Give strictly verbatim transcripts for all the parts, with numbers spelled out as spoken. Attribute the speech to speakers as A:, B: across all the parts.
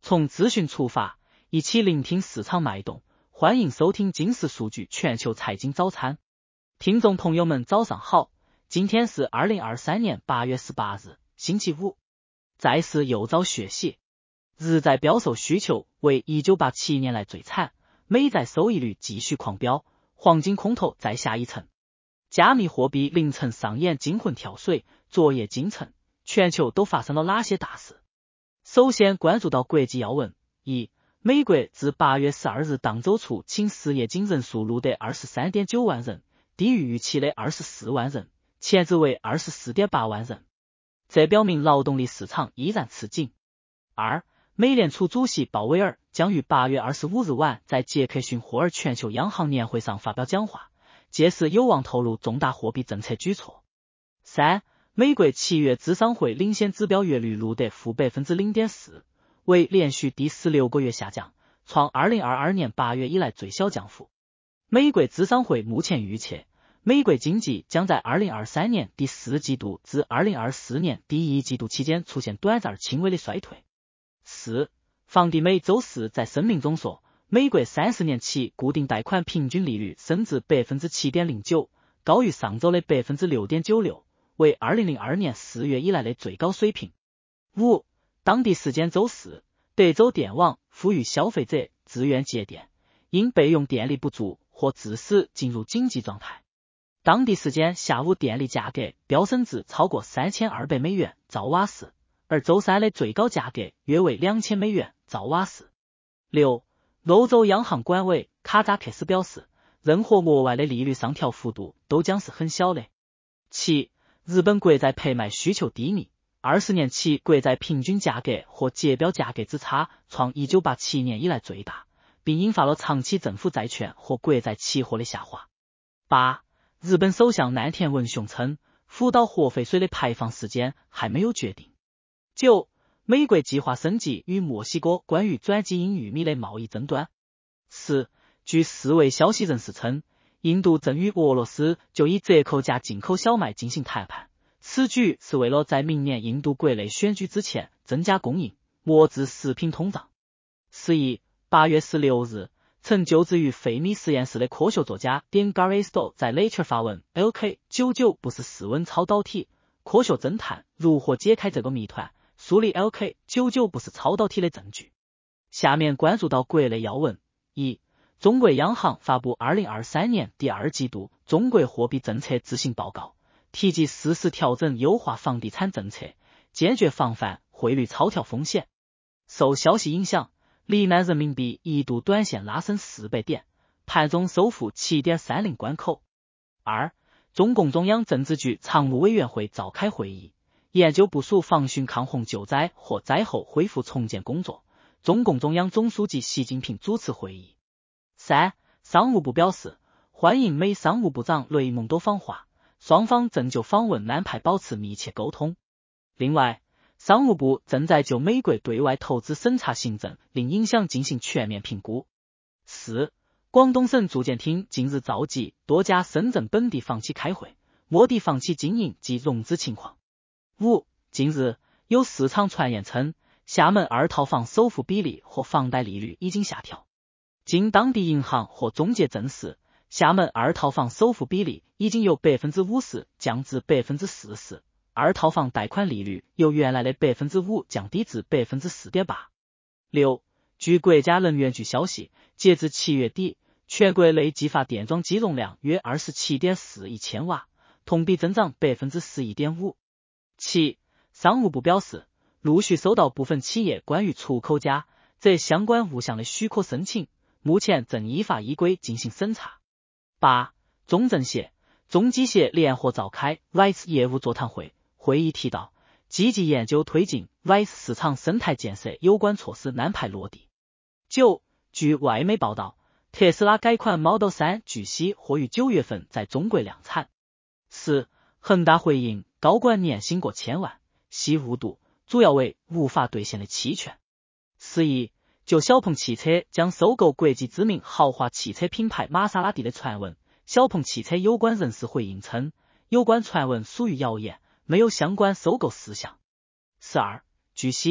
A: 从资讯出发，一起聆听市场脉动，欢迎收听金石数据全球财经早餐。听众朋友们早上好，今天是二零二三年八月十八日，星期五。债市又遭血洗，日债标售需求为一九八七年来最惨，美债收益率继续狂飙，黄金空头再下一层。加密货币凌晨上演惊魂跳水，昨夜今晨，全球都发生了哪些大事？首先关注到国际要闻：一、美国自八月十二日当周初请失业金人数录得 二十三点九万人，低于预期的二十四万人，前值为 二十四点八万人，这表明劳动力市场依然吃紧。二、美联储主席鲍威尔将于八月二十五日晚在杰克逊霍尔全球央行年会上发表讲话，届时有望透露重大货币政策举措。三、美国七月制商会领先指标月率录得负 百分之零点四， 为连续第十六个月下降，创二零二二年八月以来最小降幅。美国制商会目前预测，美国经济将在二零二三年第四季度至二零二四年第一季度期间出现短暂轻微的衰退。四、房地美周四在声明中说，美国三十年期固定贷款平均利率升至 百分之七点零九， 高于上周的 百分之六点九六， 为二零零二年四月以来的最高水平。五、当地时间周四，德州电网呼吁消费者自愿节电，因备用电力不足或致使进入紧急状态。当地时间下午电力价格飙升至超过三千二百美元兆瓦时，而周三的最高价格约为两千美元兆瓦时。六、欧洲央行管委卡扎克斯表示，任何额外的利率上调幅度都将是很小的。七、日本国债拍卖需求低迷，二十年期国债平均价格和结标价格之差创一九八七年以来最大，并引发了长期政府债券和国债期货的下滑。八、日本首相岸田文雄称，福岛核废水的排放时间还没有决定。九、美国计划升级与墨西哥关于转基因玉米的贸易争端。十、据世卫消息人士称，印度正与俄罗斯就以折扣价进口小麦进行谈判，此举是为了在明年印度国内选举之前增加供应，遏制食品通胀。十一、八月十六日，曾就职于费米实验室的科学作家 Dean Garisto 在 Nature 发文 L K 九十九 不是室温超导体，科学侦探如何解开这个谜团，梳理 L K 九十九 不是超导体的证据。下面关注到国内要闻：一、中国央行发布二零二三年第二季度中国货币政策执行报告，提及适时调整优化房地产政策，坚决防范汇率超调风险。受消息影响，离岸人民币一度短线拉升四百点，盘中收复 七点三零 关口。二、中共中央政治局常务委员会召开会议，研究部署防汛抗洪救灾和灾后恢复重建工作，中共中央总书记习近平主持会议。三、商务部表示，欢迎美商务部长雷蒙多访华，双方正就访问安排保持密切沟通。另外，商务部正在就美国对外投资审查行政令影响进行全面评估。四、广东省住建厅近日召集多家深圳本地房企开会，摸底房企经营及融资情况。五、近日有市场传言称，厦门二套房首付比例和房贷利率已经下调。经当地银行或中介证实，厦门二套房首付比例已经由 百分之五十 降至 百分之四十， 二套房贷款利率由原来的 百分之五 降低至 百分之四点八。六、据国家能源局消息，截至七月底，全国累计发电装机容量约 二十七点四亿千瓦，同比增长 百分之十一点五。七、商务部表示，陆续收到部分企业关于出口价这相关物项的许可申请，目前正依法依规进行审查。八、中政协、中机协联合召开 R I S E 业务座谈会，会议提到，积极研究推进 R I S E 市场生态建设有关措施安排落地。九、据外媒报道，特斯拉改款 Model 三据悉或于九月份在中国量产。十、恒大回应高管年薪过千万，系无度，主要为无法兑现的期权。十一、就小鹏汽车将收购国际知名豪华汽车品牌玛莎拉蒂的传闻，小鹏汽车有关人士回应称，有关传闻属于谣言，没有相关收购事项。十二、据悉，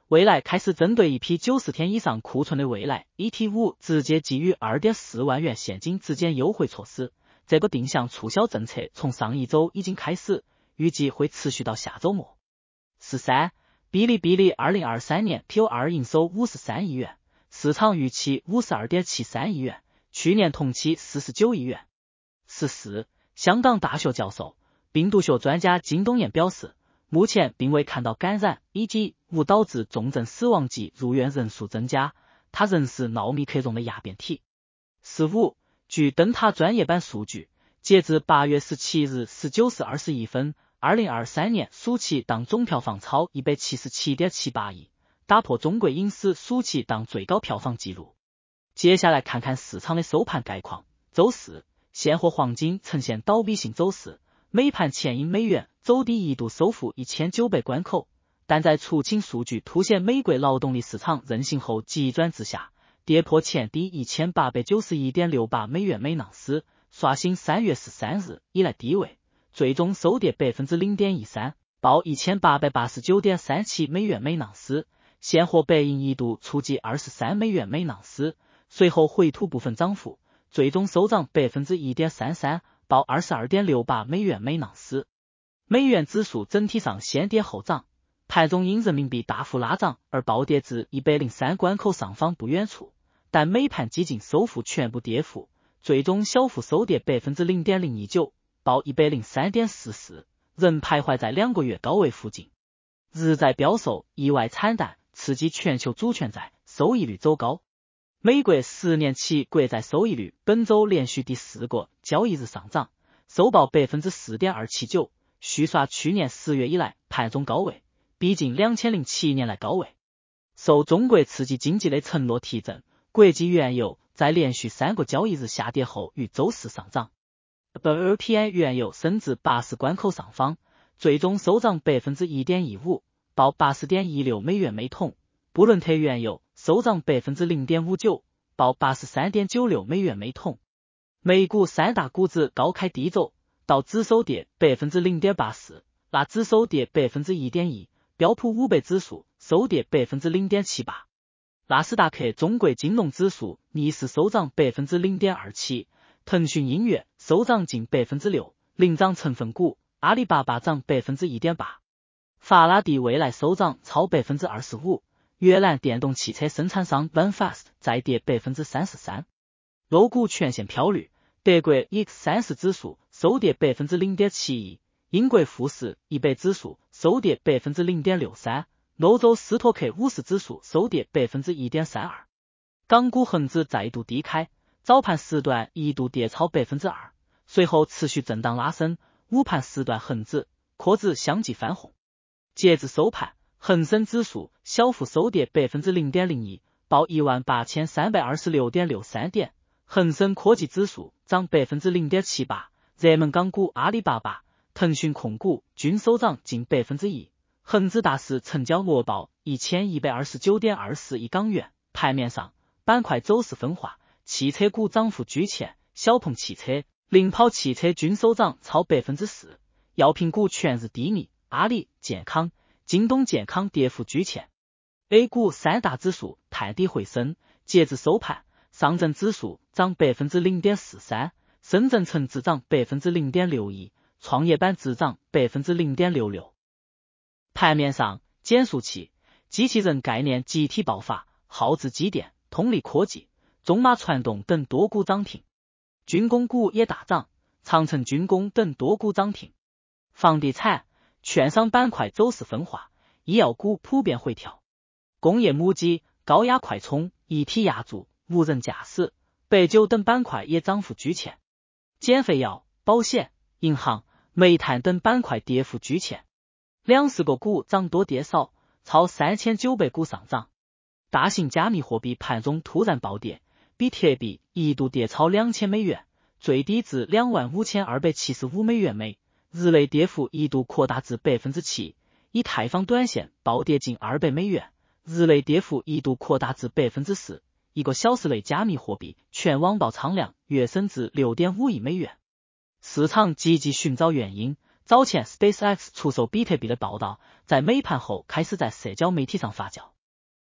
A: 蔚来开始针对一批九十天以上库存的蔚来 E T 五 直接给予 二点四万元现金直减优惠措施。这个定向促销政策从上一周已经开始，预计会持续到下周末。十三，哔哩哔哩二零二三年 Q 二 营收五十三亿元，市场预期 五十二点七三亿元，去年同期四十九亿元。十四，香港大学教授、病毒学专家金东彦表示，目前并未看到感染以及无导致重症死亡及入院人数增加，它仍是奥密克戎的亚变体。十五，据灯塔专业版数据，截至八月十七日十九时二十一分，二零二三年暑期档总票房超一百七十七点七八亿，打破中国影史暑期档最高票房纪录。接下来看看市场的收盘概况。周四，现货黄金呈现倒逼性走势，美盘前因美元走低一度收复一千九百关口，但在出清数据凸显美国劳动力市场韧性后急转直下，跌破前低 一千八百九十一点六八美元每盎司，刷新三月十三日以来低位，最终收跌 百分之零点一三， 报 一千八百八十九点三七美元每盎司，现货白银一度触及二十三美元每盎司，随后回吐部分涨幅，最终收涨 百分之一点三三， 报 二十二点六八美元每盎司。美元指数整体上先跌后涨，盘中因人民币大幅拉涨而暴跌至一百零三关口上方不远处，但美盘几近收复全部跌幅，最终小幅收跌 百分之零点零一九， 报 一百零三点四四， 仍徘徊在两个月高位附近。日债标售意外惨淡，刺激全球主权债收益率走高。美国十年期国债收益率本周连续第四个交易日上涨，收报 百分之四点二七九， 续刷去年十月以来盘中高位，逼近两千零七年来高位。受中国刺激经济的承诺提振，国际原油在连续三个交易日下跌后于周四上涨。W T I 原油升至八十关口上方，最终收涨 百分之一点一五， 报 八十点一六美元每桶。布伦特原油收涨 百分之零点五九， 报 八十三点九六美元每桶。美股三大股指高开低走，道指收跌 百分之零点八四， 纳指收跌 百分之一点一， 标普五百指数收跌 百分之零点七八。纳斯达克中国金融指数逆势收涨 百分之零点二七， 腾讯音乐收涨近 百分之六， 领涨成分股阿里巴巴涨 百分之一点八， 法拉第未来收涨超 百分之二十五， 越南电动汽车生产商 VanFast 再跌 百分之三十三。 欧股全线飘绿，德国 E X 三十 指数收跌 百分之零点七一， 英国富时一百指数收跌 百分之零点六三， 欧洲斯托克五十指数收跌 百分之一点三二。 港股恒指再度低开，早盘时段一度跌超 百分之二， 随后持续震荡拉升，午盘时段恒指、科指相继翻红。截至收盘，恒生指数小幅收跌 百分之零点零一， 报 一万八千三百二十六点六三点，恒生科技指数涨 百分之零点七八， 热门港股阿里巴巴、腾讯控股均收涨近 百分之一， 恒指大市成交额报 一千一百二十九点二四亿港元。盘面上，板块走势分化，汽车股涨幅居前，小鹏汽车、领跑汽车均收涨超 百分之四， 药品股全日低迷，阿里、健康、京东健康跌幅居前。A 股三大指数探底回升，截至收盘，上证指数涨 百分之零点四三， 深圳成指涨 百分之零点六一， 创业板指涨 百分之零点六六。 盘面上，减速器、机器人概念集体爆发，浩智机电、通力科技、中马传动等多股涨停，军工股也大涨，长城军工等多股涨停。房地产、券商板块走势分化，医药股普遍回调。工业母机、高压快充、一体压铸、无人驾驶、白酒等板块也涨幅居前。减肥药、保险、银行、煤炭等板块跌幅居前。两市个股涨多跌少，超三千九百股上涨。大型加密货币盘中突然暴跌，比特币一度跌超两千美元，最低至 两万五千二百七十五美元每，日内跌幅一度扩大至 百分之七， 以太坊短线暴跌近二百美元，日内跌幅一度扩大至 百分之四， 一个小时内加密货币全网爆仓量跃升至 六点五亿美元。市场积极寻找原因，早前 SpaceX 出售比特币的报道在美盘后开始在社交媒体上发酵。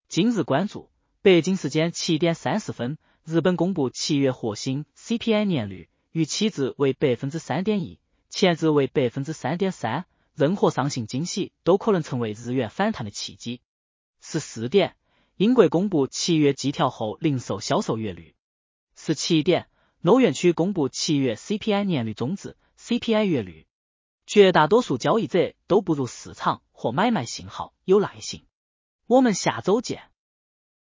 A: 今日关注：北京时间七点三十分，日本公布七月核心 C P I 年率，预期值为 百分之三点一， 前值为 百分之三点三， 任何上行惊喜都可能成为日元反弹的契机。十四点，英国公布七月季调后零售销售月率。十七点，欧元区公布七月 C P I 年率终值 C P I 月率。绝大多数交易者都不如市场或买卖信号有耐性。我们下周见。